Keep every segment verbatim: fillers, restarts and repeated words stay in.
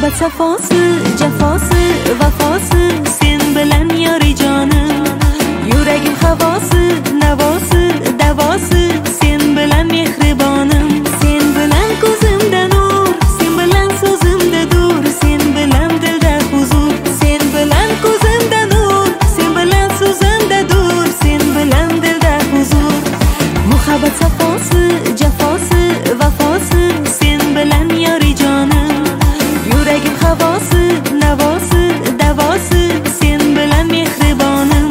muhabbat safosi, jafosi, vafosi sen bilan yori jonim. Yuragim havosi, navosi, davosi sen bilan mehribonim. Sen bilan ko'zimda nur, sen bilan so'zimda dur, sen bilan dilda huzur. Sen bilan ko'zimda nur, sen bilan so'zimda dur, sen bilan dilda huzur. Muhabbat safosi, jafosi, vafosi sen bilan yori jonim. Yuragim havosi, navosi, davosi sen bilan mehribonim.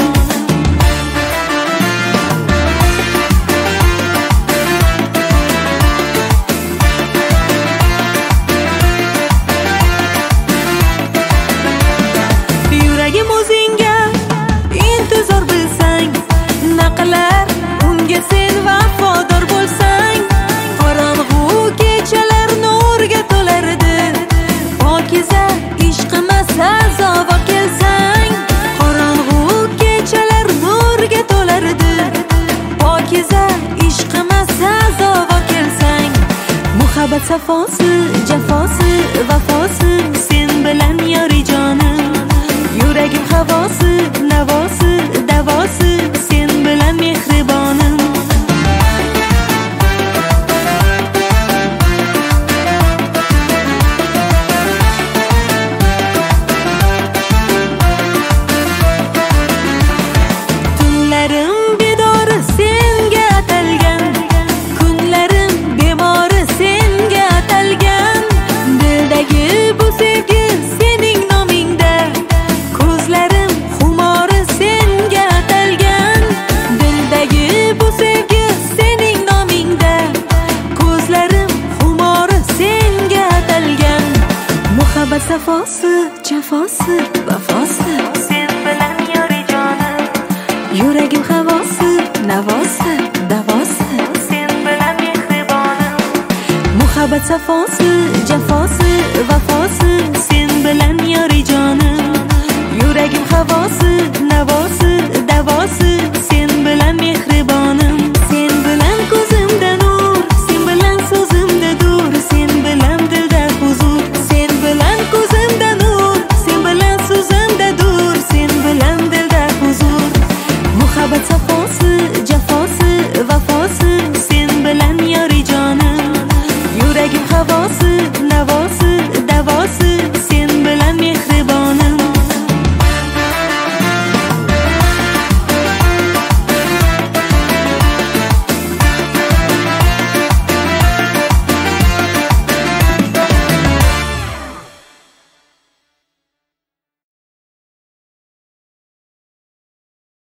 Yuragim o'zingga intizor bilsang, naqlar unga sen vafodor bo'lsang, qorong'u kechalar nurga to'lardi. Pokiza ishqima sazovor kelsang, qorong'u kechalar nurga to'lardi. Pokiza ishqima sazovor kelsang, muhabbat safosi, jafosi, vafosi sen bilan yori jonim. Yuragim havosi, navosi, davosi sen bilan mehribonim. Tunlarim bedori senga atalgan, kunlarim bemori senga atalgan. Dildagi bu sevgi sening nomingda, ko'zlarim xumori senga atalgan. Dildagi bu sevgi sening nomingda, ko'zlarim xumori senga atalgan. Muhabbat safosi, jafosi, vafosi sen bilan yori jonim. Yuragim havosi, navosi, davosi sen bilan mehribonim. Muhabbat safosi, jafosi, vafosi sen bilan yori jonim. Yuragim havosi,